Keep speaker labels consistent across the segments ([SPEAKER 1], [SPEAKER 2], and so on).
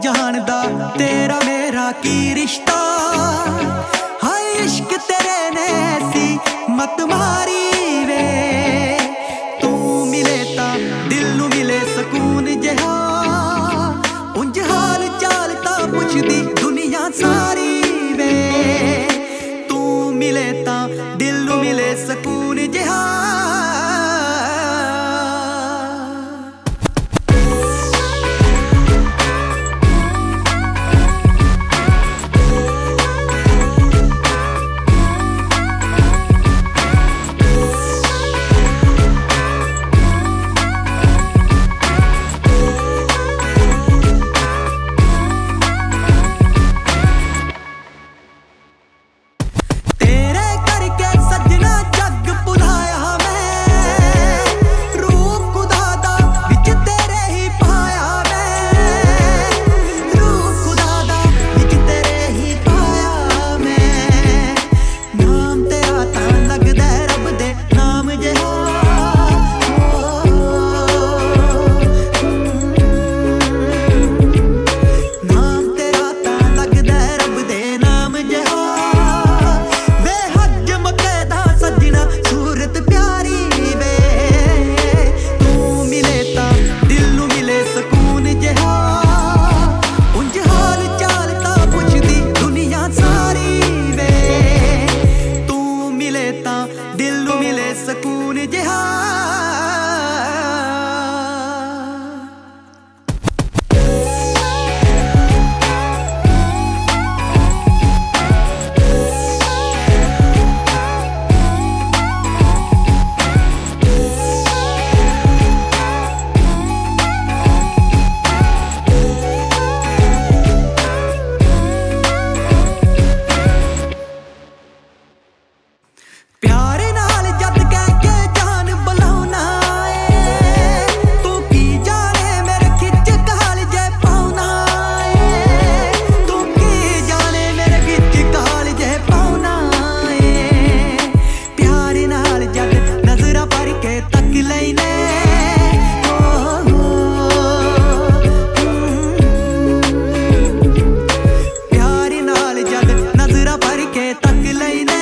[SPEAKER 1] जहान दा तेरा मेरा की रिश्ता। हाय इश्क तेरे ने ऐसी मत मारी वे, तू मिले ता दिल नू मिले सकून जिहा, उंज हाल चाल ता पुछदी दुनिया सारी वे, तू मिले ता दिल नू मिले सकून जिहा। दिल नू मिले सकून जिहा। प्यार नाल जद कह के जान बुलाउना ए, तू की जाने मेरे खिच काल जे पाउना ए, तू की जाने मेरे खिच काल जे पाउना ए। प्यार नाल जद नजरा भर के तक लैने, प्यार नाल जद नजरा भर के तक लैने,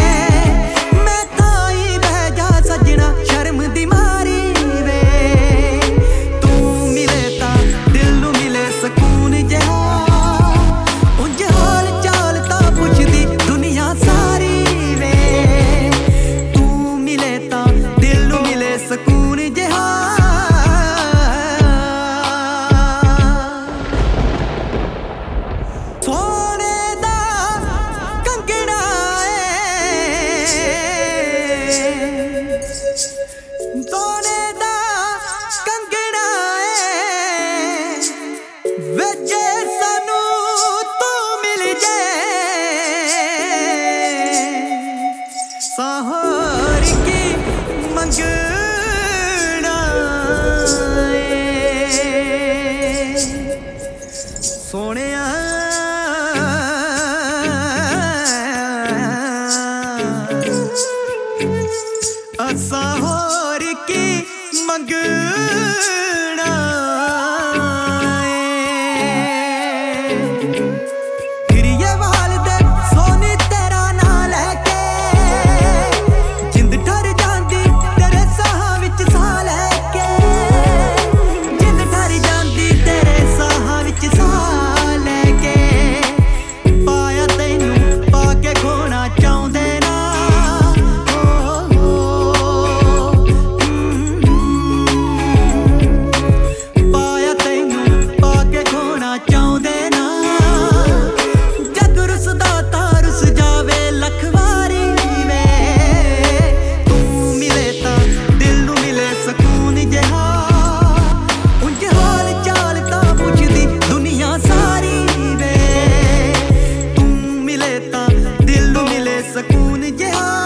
[SPEAKER 1] सकून जिहा। सोने दा कंगना सोने दा कंगना वजे सानू तू मिल जाए, साहोर की मंग सोनिया असा होर की मंगना गिरिये वाल दे सोनी तेरा ना लैके, जिंद ठर जांदी तेरे साह विच साह लैके, जिंद ठर जांदी तेरे साह विच साह सकून जिहा।